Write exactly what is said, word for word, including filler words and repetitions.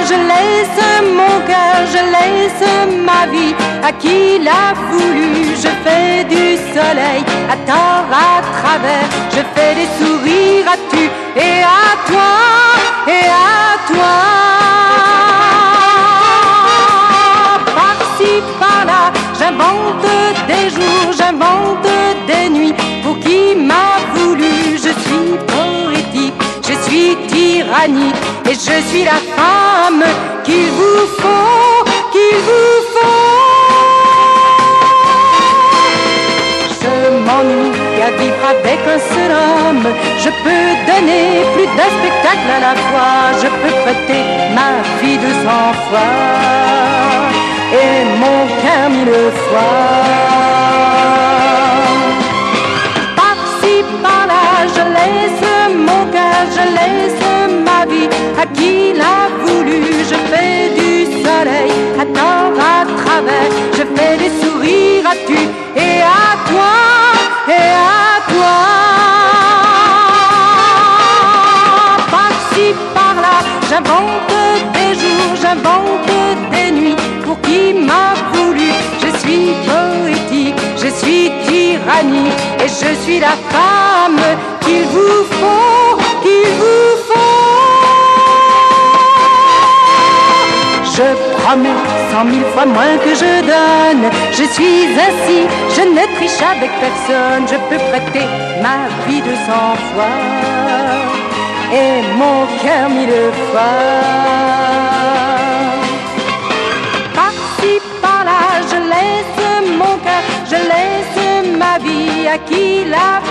je laisse mon cœur, je laisse ma vie à qui l'a voulu. Je fais du soleil à tort, à travers, je fais des sourires à tu et à toi, et à toi. Par-ci, par-là, j'invente des jours, j'invente des nuits. Pour qui m'a voulu, je suis poétique, je suis tyrannique, et je suis la femme qu'il vous faut, qu'il vous faut. Je m'ennuie à vivre avec un seul homme. Je peux donner plus d'un spectacle à la fois. Je peux prêter ma vie de cent fois et mon cœur mille fois. Par-ci, par-là, je laisse mon cœur, je laisse ma vie à qui l'a voulu. Je fais du soleil à tort, à travers, je fais des sourires à tu et à toi, et à toi. Par-ci, par-là, j'invente des jours, j'invente des nuits. Pour qui m'a voulu, je suis poétique, je suis tyrannique, et je suis la femme qu'il vous faut, qu'il vous faut. Je promets cent mille fois moins que je donne. Je suis ainsi, je ne triche avec personne. Je peux prêter ma vie de cent fois et mon cœur mille fois. Par-ci, par-là, je laisse mon cœur, je laisse ma vie à qui l'a